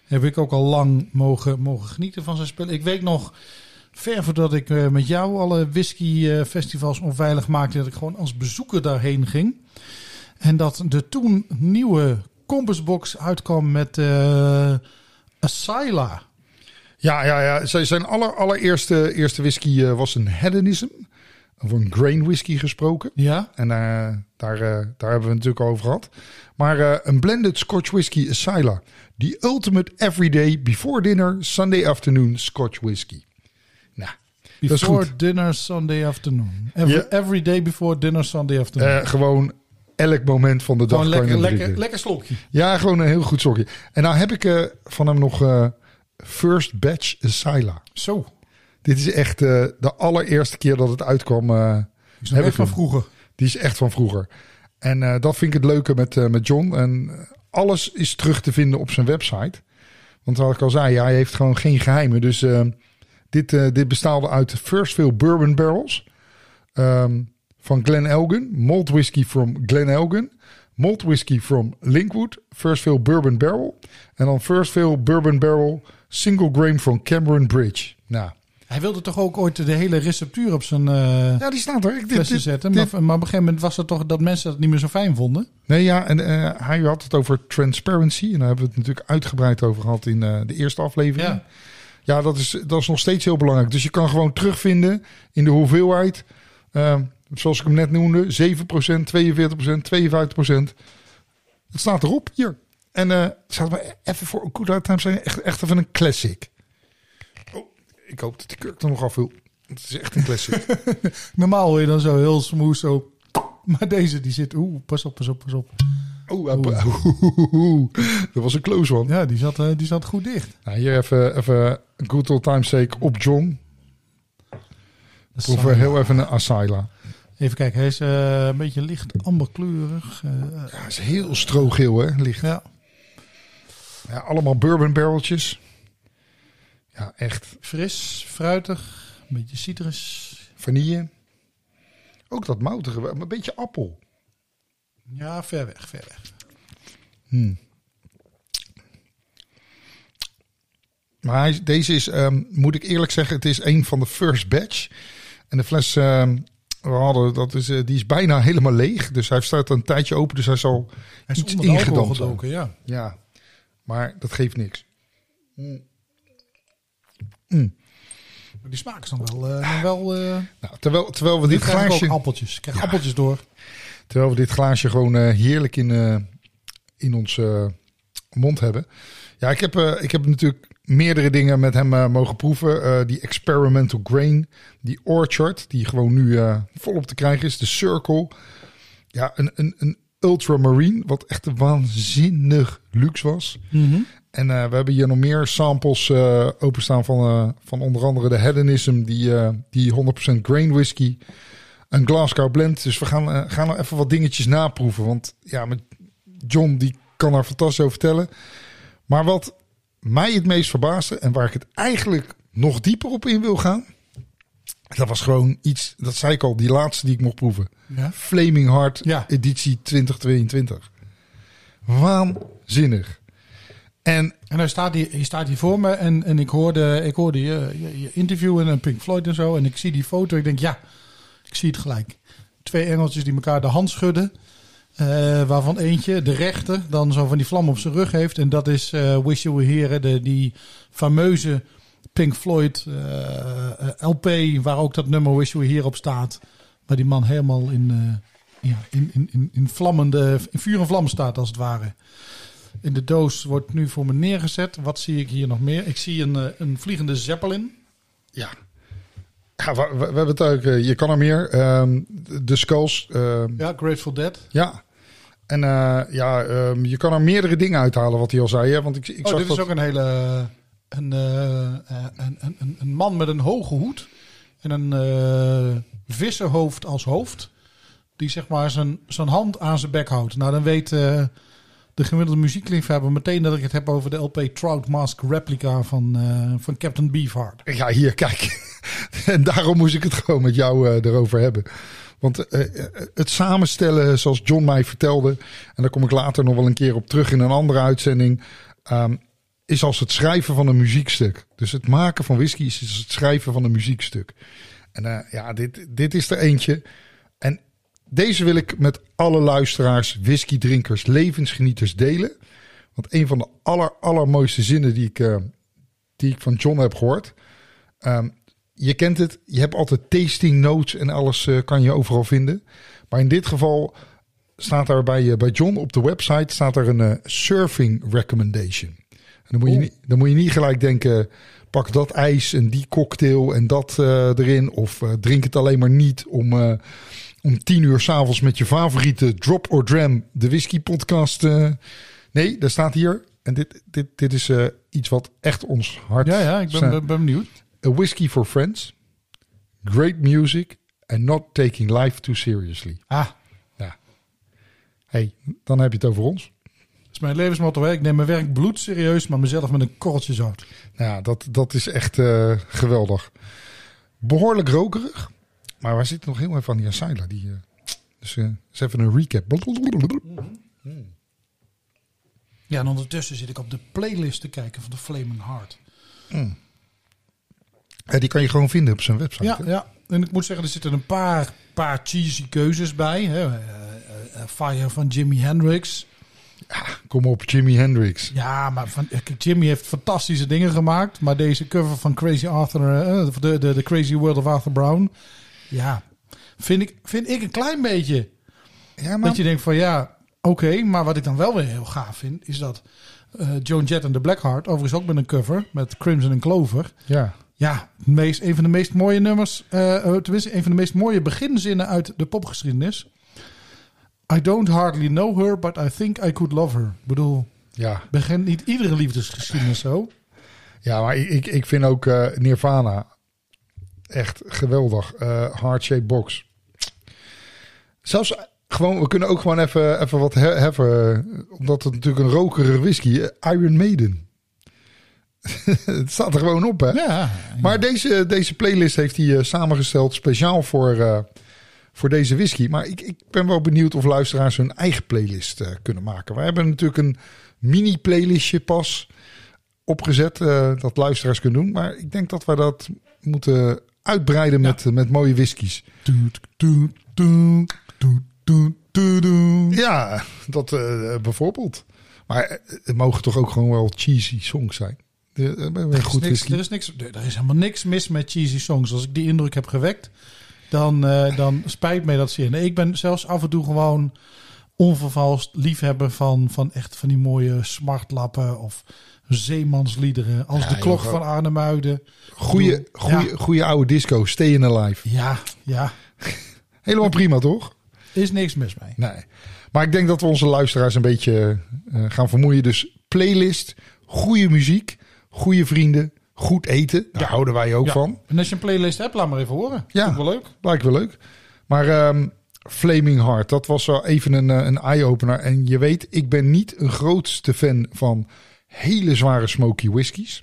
heb ik ook al lang mogen genieten van zijn spullen. Ik weet nog, ver voordat ik met jou alle whiskyfestivals onveilig maakte, dat ik gewoon als bezoeker daarheen ging. En dat de toen nieuwe Compassbox uitkwam met Asyla. Ja. Zijn allereerste whisky was een Hedonism. Over een grain whisky gesproken. Ja. En daar hebben we het natuurlijk al over gehad. Maar een blended Scotch whisky Asyla. The ultimate everyday before dinner Sunday afternoon Scotch whisky. Nou, Before dinner Sunday afternoon. Every day before dinner Sunday afternoon. Gewoon elk moment van de dag. Gewoon lekker slokje. Ja, gewoon een heel goed slokje. En nou heb ik van hem nog First Batch Asyla. Zo. Dit is echt de allereerste keer dat het uitkwam. Is nog echt van vroeger. Die is echt van vroeger. En dat vind ik het leuke met John. En alles is terug te vinden op zijn website. Want wat ik al zei, hij heeft gewoon geen geheimen. Dus dit bestaande uit First Bourbon Barrels. Van Glen Elgin. Malt Whisky from Glen Elgin. Malt Whisky from Linkwood. First Bourbon Barrel. En dan First Bourbon Barrel Single Grain from Cameron Bridge. Nou... Hij wilde toch ook ooit de hele receptuur op zijn ja, die staat er. flessen zetten. Maar op een gegeven moment was het toch dat mensen dat niet meer zo fijn vonden? Nee, ja. En hij had het over transparency. En daar hebben we het natuurlijk uitgebreid over gehad in de eerste aflevering. Ja, dat is nog steeds heel belangrijk. Dus je kan gewoon terugvinden in de hoeveelheid. Zoals ik hem net noemde. 7%, 42%, 52%. Het staat erop hier. En het staat maar even voor een good out time zijn. Echt even een classic. Ik hoop dat die kurk er nog af wil. Het is echt een classic. Normaal hoor je dan zo heel smooth zo. Maar deze die zit... pas op. Dat was een close one. Ja, die zat goed dicht. Nou, hier even een good old time sake op John. Proeven heel even een Asyla. Even kijken, hij is een beetje licht amberkleurig. Ja, hij is heel strogeel, hè? Licht. Ja, allemaal bourbon barreltjes. Ja, echt. Fris, fruitig, een beetje citrus. Vanille. Ook dat moutige, een beetje appel. Ja, ver weg. Maar deze is, moet ik eerlijk zeggen, het is een van de first batch. En de fles we hadden, die is bijna helemaal leeg. Dus hij staat een tijdje open, dus hij zal iets ingedampt zijn. Ja, maar dat geeft niks. Die smaak is dan wel... Nou, terwijl we dit glaasje... appeltjes. Ik krijg appeltjes door. Terwijl we dit glaasje gewoon heerlijk in onze mond hebben. Ja, ik heb natuurlijk meerdere dingen met hem mogen proeven. Die Experimental Grain, die Orchard, die gewoon nu volop te krijgen is. De Circle. Ja, een Ultramarine, wat echt waanzinnig luxe was. Mm-hmm. En we hebben hier nog meer samples openstaan van onder andere de Hedonism, die 100% grain whisky. Een Glasgow blend. Dus we gaan nog even wat dingetjes naproeven. Want ja, met John, die kan daar fantastisch over vertellen. Maar wat mij het meest verbaasde en waar ik het eigenlijk nog dieper op in wil gaan, dat was gewoon iets, dat zei ik al, die laatste die ik mocht proeven. Ja? Flaming Heart editie 2022. Waanzinnig. En hij staat hier voor me en ik hoorde je interview in een Pink Floyd en zo. En ik zie die foto. Ik denk, ja, ik zie het gelijk. 2 engeltjes die elkaar de hand schudden. Waarvan eentje, de rechter, dan zo van die vlam op zijn rug heeft. En dat is Wish You Were Here, die fameuze Pink Floyd LP, waar ook dat nummer Wish You Were Here op staat. Waar die man helemaal in vuur en vlam staat, als het ware. In de doos wordt nu voor me neergezet. Wat zie ik hier nog meer? Ik zie een vliegende Zeppelin. Ja, we hebben het ook. Je kan er meer. De Skulls. Ja, Grateful Dead. Ja. En je kan er meerdere dingen uithalen, wat hij al zei. Hè? Want ik zag dit is ook een hele... Een man met een hoge hoed. En een vissenhoofd als hoofd. Die zeg maar zijn hand aan zijn bek houdt. Nou, dan weet... de gemiddelde muziekliefhebber meteen dat ik het heb over de LP Trout Mask replica van Captain Beefheart. Ja, hier, kijk. En daarom moest ik het gewoon met jou erover hebben. Want het samenstellen, zoals John mij vertelde, en daar kom ik later nog wel een keer op terug in een andere uitzending, is als het schrijven van een muziekstuk. Dus het maken van whisky is als het schrijven van een muziekstuk. En dit is er eentje. En deze wil ik met alle luisteraars, whiskydrinkers, levensgenieters delen. Want een van de allermooiste zinnen die ik van John heb gehoord. Je kent het, je hebt altijd tasting notes en alles kan je overal vinden. Maar in dit geval staat daar bij John op de website staat er een surfing recommendation. En dan moet je niet gelijk denken, pak dat ijs en die cocktail en dat erin. Of drink het alleen maar niet om 10:00 s'avonds met je favoriete Drop or Dram, de whisky podcast. Nee, daar staat hier. En dit is iets wat echt ons hart... Ja, ik ben benieuwd. A whiskey for friends. Great music. And not taking life too seriously. Ja. Hey, dan heb je het over ons. Dat is mijn levensmotto. Hè? Ik neem mijn werk bloedserieus, maar mezelf met een korreltje zout. Ja, dat is echt geweldig. Behoorlijk rokerig. Maar we zitten nog heel even aan die Asaila. Dus eens even een recap. Ja, en ondertussen zit ik op de playlist te kijken van de Flaming Heart. Ja, die kan je gewoon vinden op zijn website. Ja. En ik moet zeggen, er zitten een paar cheesy keuzes bij. Hè. Fire van Jimi Hendrix. Ja, kom op, Jimi Hendrix. Ja, maar Jimmy heeft fantastische dingen gemaakt. Maar deze cover van Crazy Arthur, de Crazy World of Arthur Brown. Ja, vind ik een klein beetje. Ja, maar... Dat je denkt van ja, oké. Maar wat ik dan wel weer heel gaaf vind, is dat Joan Jett en de Blackheart, overigens ook met een cover, met Crimson and Clover. Ja. Ja, een van de meest mooie nummers, tenminste een van de meest mooie beginzinnen uit de popgeschiedenis. I don't hardly know her, but I think I could love her. Ik bedoel, begint niet iedere liefdesgeschiedenis zo. Ja, maar ik vind ook Nirvana echt geweldig. Heart-shaped box. Zelfs gewoon, we kunnen ook gewoon even wat heffen. Omdat het natuurlijk een rokerige whisky. Iron Maiden. Het staat er gewoon op, hè? Ja. Maar deze playlist heeft hij samengesteld speciaal voor deze whisky. Maar ik ben wel benieuwd of luisteraars hun eigen playlist kunnen maken. We hebben natuurlijk een mini-playlistje pas opgezet dat luisteraars kunnen doen. Maar ik denk dat we dat moeten uitbreiden met mooie whiskies. Ja, dat bijvoorbeeld. Maar het mogen toch ook gewoon wel cheesy songs zijn. Er is helemaal niks mis met cheesy songs. Als ik die indruk heb gewekt, dan spijt mij dat zeer. Nee, ik ben zelfs af en toe gewoon onvervalst liefhebber van echt van die mooie smartlappen of zeemansliederen. Als de klok van Arnhem-Uiden. Goeie oude disco, Stayin' Alive. Ja. Helemaal prima, toch? Is niks mis mee. Nee. Maar ik denk dat we onze luisteraars een beetje gaan vermoeien. Dus playlist, goede muziek, goede vrienden, goed eten. Daar houden wij ook van. En als je een playlist hebt, laat maar even horen. Ja, vind ik wel leuk. Lijkt wel leuk. Maar Flaming Heart, dat was wel even een eye-opener. En je weet, ik ben niet een grootste fan van hele zware smoky whiskies.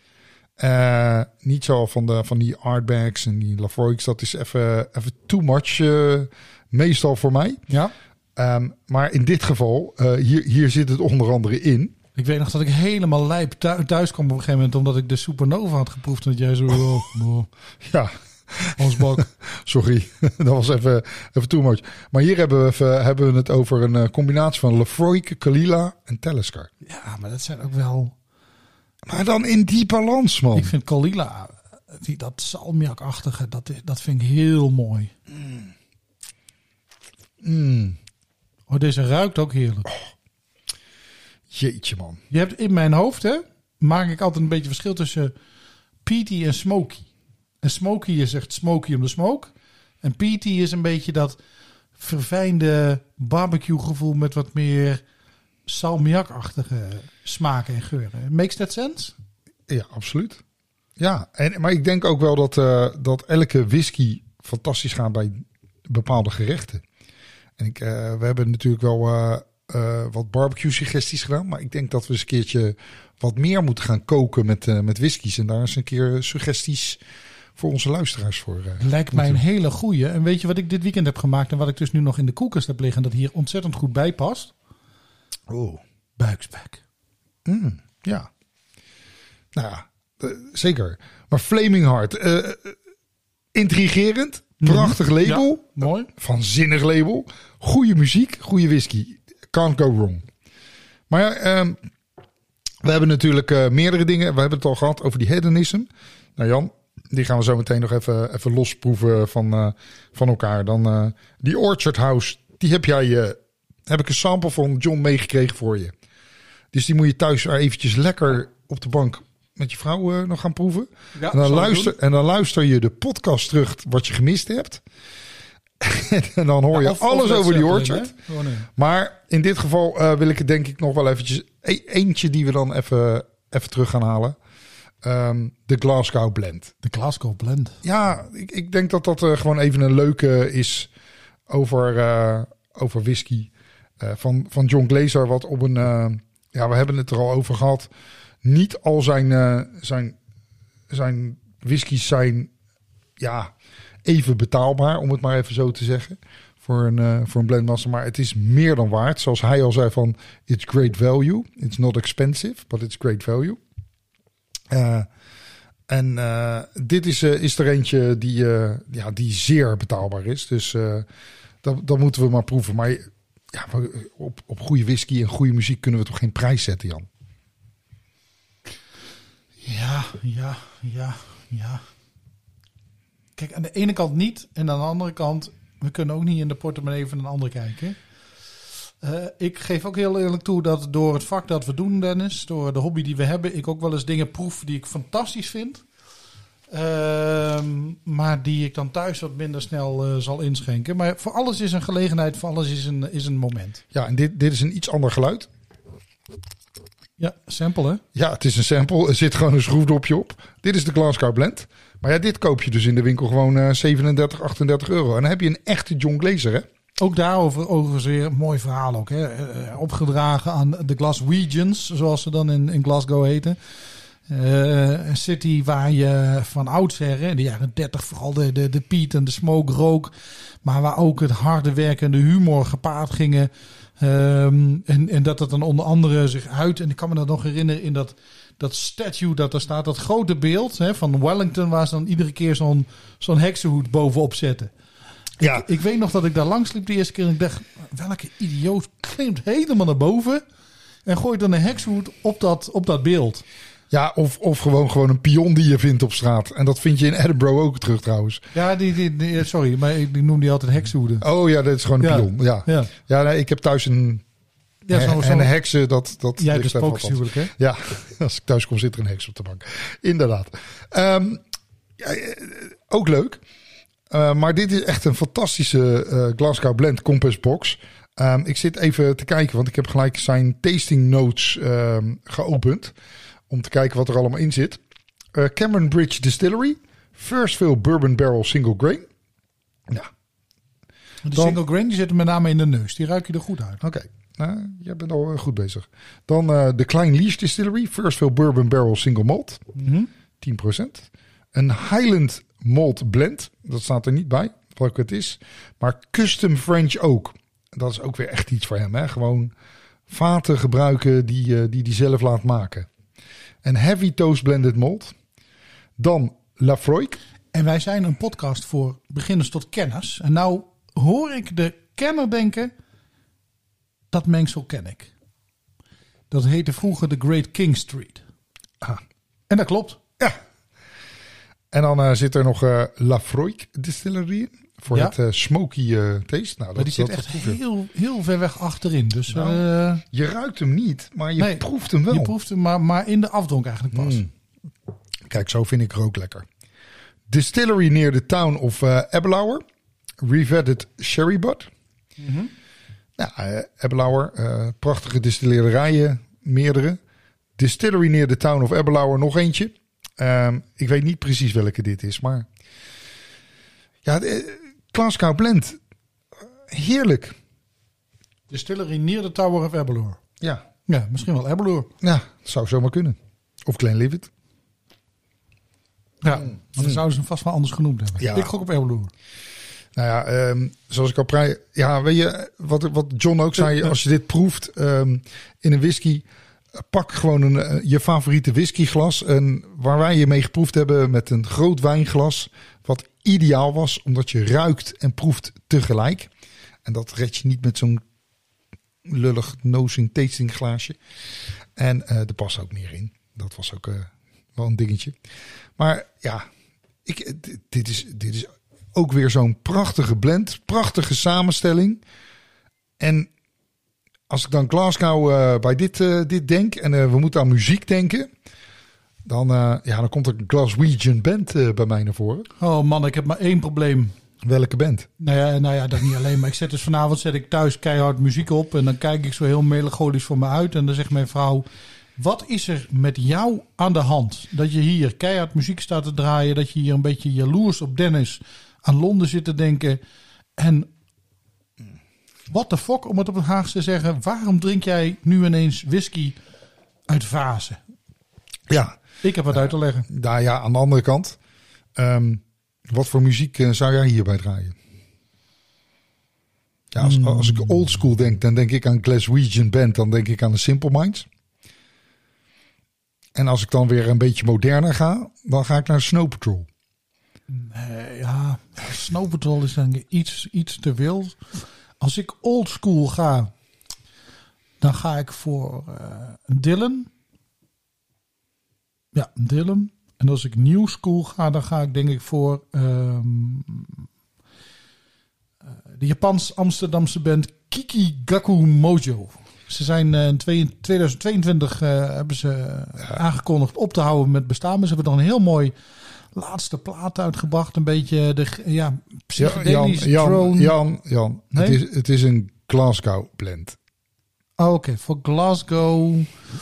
Niet zo van die Ardbegs en die Laphroaigs. Dat is even too much meestal voor mij. Ja. Maar in dit geval, hier zit het onder andere in. Ik weet nog dat ik helemaal lijp thuis kwam op een gegeven moment, omdat ik de Supernova had geproefd. En dat jij zo... Ja. Ons bak. Sorry, dat was even too much. Maar hier hebben we het over een combinatie van Laphroaig, Kalila en Talisker. Ja, maar dat zijn ook wel... Maar dan in die balans, man. Ik vind Kalila, dat salmiakachtige, dat vind ik heel mooi. Oh, deze ruikt ook heerlijk. Oh. Jeetje, man. Je hebt in mijn hoofd, hè, maak ik altijd een beetje verschil tussen peaty en smoky. En smoky is echt smoky om de smoke. En peaty is een beetje dat verfijnde barbecue gevoel met wat meer salmiakachtige smaken en geuren. Makes that sense? Ja, absoluut. Ja, maar ik denk ook wel dat elke whisky fantastisch gaat bij bepaalde gerechten. En we hebben natuurlijk wel wat barbecue suggesties gedaan. Maar ik denk dat we eens een keertje wat meer moeten gaan koken met whiskies. En daar eens een keer suggesties voor onze luisteraars voor. Lijkt mij een hele goeie. En weet je wat ik dit weekend heb gemaakt en wat ik dus nu nog in de koelkast heb liggen, dat hier ontzettend goed bij past? Oh. Buikspek. Ja. Nou ja, zeker. Maar Flaming Heart, intrigerend, prachtig label. Ja, mooi. Vanzinnig label. Goede muziek, goede whisky. Can't go wrong. Maar ja, we hebben natuurlijk meerdere dingen. We hebben het al gehad over die hedonism. Nou Jan, die gaan we zo meteen nog even losproeven van elkaar. Dan die Orchard House, die heb ik een sample van John meegekregen voor je. Dus die moet je thuis eventjes lekker op de bank met je vrouw nog gaan proeven. Ja, en dan luister je de podcast terug wat je gemist hebt. En dan hoor je alles over die Orchard. Maar in dit geval wil ik het denk ik nog wel eventjes... Eentje die we dan even terug gaan halen. De Glasgow Blend. De Glasgow Blend. Ja, ik denk dat gewoon even een leuke is over whisky. Van John Glaser, wat op een... we hebben het er al over gehad. Niet al zijn whiskies zijn even betaalbaar, om het maar even zo te zeggen. Voor een blendmaster. Maar het is meer dan waard. Zoals hij al zei van, it's great value. It's not expensive, but it's great value. Dit is er eentje die zeer betaalbaar is. Dus dat moeten we maar proeven. Maar ja, op goede whisky en goede muziek kunnen we toch geen prijs zetten, Jan? Ja. Kijk, aan de ene kant niet. En aan de andere kant, we kunnen ook niet in de portemonnee van een ander kijken. Ik geef ook heel eerlijk toe dat door het vak dat we doen, Dennis, door de hobby die we hebben, ik ook wel eens dingen proef die ik fantastisch vind. Maar die ik dan thuis wat minder snel zal inschenken. Maar voor alles is een gelegenheid, voor alles is een moment. Ja, en dit is een iets ander geluid. Ja, sample hè? Ja, het is een sample. Er zit gewoon een schroefdopje op. Dit is de Glasgow Blend. Maar ja, dit koop je dus in de winkel gewoon 37, 38 euro. En dan heb je een echte John Glaser, hè? Ook daarover overigens weer een mooi verhaal ook. Hè? Opgedragen aan de Glaswegians, zoals ze dan in Glasgow heten. Een city waar je van oudsher, in de jaren 30 vooral de peat en de smoke rook. Maar waar ook het harde werk en de humor gepaard gingen. En dat dan onder andere zich uit. En ik kan me dat nog herinneren in dat statue dat er staat. Dat grote beeld van Wellington waar ze dan iedere keer zo'n heksenhoed bovenop zetten. Ja. Ik weet nog dat ik daar langs liep de eerste keer en ik dacht, welke idioot klimt helemaal naar boven en gooit dan een heksenhoed op dat beeld. Ja, of gewoon een pion die je vindt op straat. En dat vind je in Edinburgh ook terug trouwens. Ja, sorry, maar ik noem die altijd heksenhoeden. Oh ja, dat is gewoon een pion. Ja, nee, ik heb thuis een heksen. Dat jij hebt een spookhuwelijk, hè? Ja, als ik thuis kom zit er een heks op de bank. Inderdaad. Ook leuk. Maar dit is echt een fantastische Glasgow Blend Compass Box. Ik zit even te kijken, want ik heb gelijk zijn tasting notes geopend. Om te kijken wat er allemaal in zit. Cameron Bridge Distillery. First Fill Bourbon Barrel Single Grain. Ja. De single grain die zit er met name in de neus. Die ruik je er goed uit. Oké. Jij bent al goed bezig. Dan de Klein Leash Distillery. First Fill Bourbon Barrel Single Malt. 10%. Een Highland Malt Blend. Dat staat er niet bij. Welke het is. Maar Custom French Oak. Dat is ook weer echt iets voor hem. Hè? Gewoon vaten gebruiken die zelf laat maken. En Heavy Toast Blended Malt. Dan Lafroig. En wij zijn een podcast voor beginners tot kenners. En nou hoor ik de kenner denken, dat mengsel ken ik. Dat heette vroeger de Great King Street. Ah. En dat klopt. Ja. En dan zit er nog Lafroig Distillery in. Voor het smoky taste. Nou, maar die zit echt heel ver weg achterin. Dus, je ruikt hem niet, maar je proeft hem wel. Je proeft hem, maar in de afdronk eigenlijk pas. Kijk, zo vind ik er ook lekker. Distillery near the town of Aberlour. Revetted Sherry Bud. Aberlour, prachtige distillerijen, meerdere. Distillery near the town of Aberlour, nog eentje. Ik weet niet precies welke dit is, maar... Ja, Glasgow Blend. Heerlijk. Distillery near the Tower of Aberlour. Ja. Ja, misschien wel Aberlour. Ja, dat zou zomaar kunnen. Of Glenlivet. Ja, maar dan zouden ze hem vast wel anders genoemd hebben. Ja. Ik gok op Aberlour. Nou ja, zoals ik al weet je, wat John ook zei, als je dit proeft in een whisky, pak gewoon je favoriete whiskyglas. En waar wij je mee geproefd hebben met een groot wijnglas. Wat ideaal was, omdat je ruikt en proeft tegelijk. En dat red je niet met zo'n lullig nosing tasting glaasje. En er past ook meer in. Dat was ook wel een dingetje. Maar ja, dit is ook weer zo'n prachtige blend. Prachtige samenstelling. En als ik dan Glasgow bij dit denk. En we moeten aan muziek denken. Dan komt er een Glaswegian band bij mij naar voren. Oh man, ik heb maar één probleem. Welke band? Nou ja, dat niet alleen. Maar ik zet dus vanavond thuis keihard muziek op. En dan kijk ik zo heel melancholisch voor me uit. En dan zegt mijn vrouw... Wat is er met jou aan de hand? Dat je hier keihard muziek staat te draaien. Dat je hier een beetje jaloers op Dennis aan Londen zit te denken. En what the fuck, om het op het Haags te zeggen. Waarom drink jij nu ineens whisky uit vazen? Ja. Ik heb wat uit te leggen. Nou ja, aan de andere kant. Wat voor muziek zou jij hierbij draaien? Ja, als ik old school denk, dan denk ik aan Glaswegian Band. Dan denk ik aan de Simple Minds. En als ik dan weer een beetje moderner ga, dan ga ik naar Snow Patrol. Nee, ja, Snow Patrol is dan iets te wild. Als ik old school ga, dan ga ik voor Dylan. Ja, Dylan. En als ik new school ga, dan ga ik denk ik voor de Japans-Amsterdamse band Kiki Gaku Mojo. Ze zijn in 2022 hebben ze aangekondigd op te houden met bestaan. Maar ze hebben nog een heel mooi laatste plaat uitgebracht. Een beetje de psychedelisch drone. Jan. Nee? Het is een Glasgow blend. Oh, oké, voor Glasgow.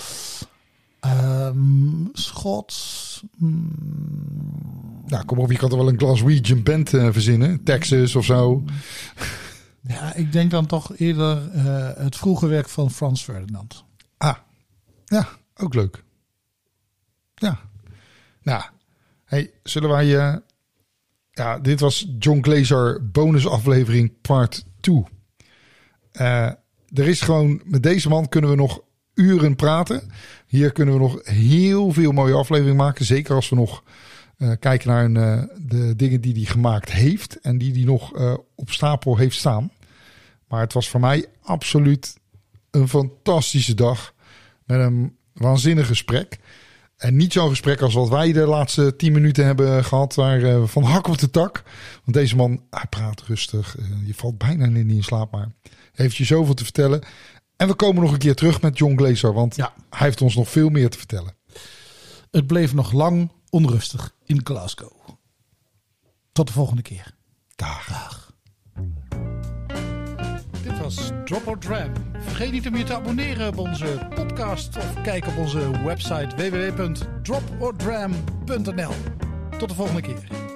Schots. Nou, kom op, je kan er wel een Glaswegian band verzinnen. Texas of zo. Ja, ik denk dan toch eerder het vroege werk van Frans Ferdinand. Ah, ja, ook leuk. Ja. Nou, hey, zullen wij... dit was John Glaser bonusaflevering part 2. Er is gewoon... Met deze man kunnen we nog uren praten. Hier kunnen we nog heel veel mooie afleveringen maken. Zeker als we nog kijken naar de dingen die hij gemaakt heeft. En die hij nog op stapel heeft staan. Maar het was voor mij absoluut een fantastische dag. Met een waanzinnig gesprek. En niet zo'n gesprek als wat wij de laatste 10 minuten hebben gehad. Waar van hak op de tak. Want deze man, hij praat rustig. Je valt bijna niet in slaap. Maar heeft je zoveel te vertellen. En we komen nog een keer terug met John Glaser. Want hij heeft ons nog veel meer te vertellen. Het bleef nog lang onrustig in Glasgow. Tot de volgende keer. Dag. Dit was Drop or Dram. Vergeet niet om je te abonneren op onze podcast. Of kijk op onze website www.dropordram.nl. Tot de volgende keer.